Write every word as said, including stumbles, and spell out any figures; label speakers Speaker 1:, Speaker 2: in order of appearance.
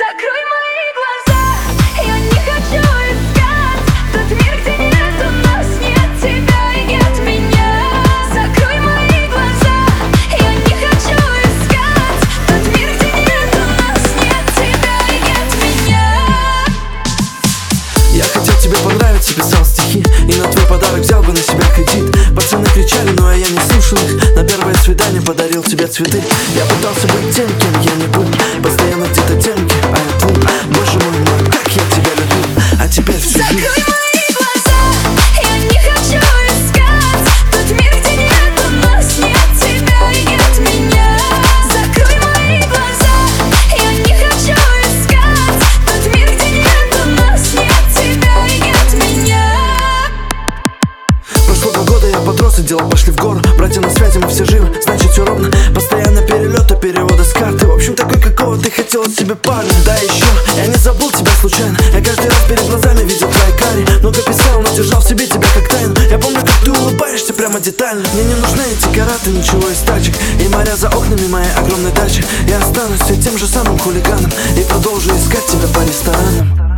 Speaker 1: Закрой мои глаза, я не хочу искать тот мир, где нет у нас, нет тебя и нет меня. Закрой мои глаза, я не хочу искать тот мир, где нет у нас, нет тебя и нет меня.
Speaker 2: Я хотел тебе понравиться, писал стихи, и на твой подарок взял бы на себя кредит. Пацаны кричали, но я не слушал их. На первое свидание подарил тебе цветы. Я пытался быть тем, кем я не был. Постоянно где-то темки, а я плыл. Боже мой, мой, как я тебя люблю. А теперь всю жизнь.
Speaker 1: Закрой мои глаза, я не хочу искать тот мир, где нет у нас, нет тебя и нет меня. Закрой мои глаза, я не хочу искать тот мир, где нет у нас, нет тебя и нет меня.
Speaker 2: Прошло два года, я подрос, и дела пошли в гору. Братья на связи, мы все живы, значит все ровно. Постоянно перелеты, переводы с карты. В общем, такой, какого ты хотела себе парня. Да еще, я не забыл тебя случайно. Я каждый раз перед глазами видел твои кари. Много писал, но держал в себе тебя как тайну. Я помню, как ты улыбаешься прямо детально. Мне не нужны эти караты, ничего из тачек. И моря за окнами моей огромной дачи. Я останусь все тем же самым хулиганом и продолжу искать тебя по ресторанам.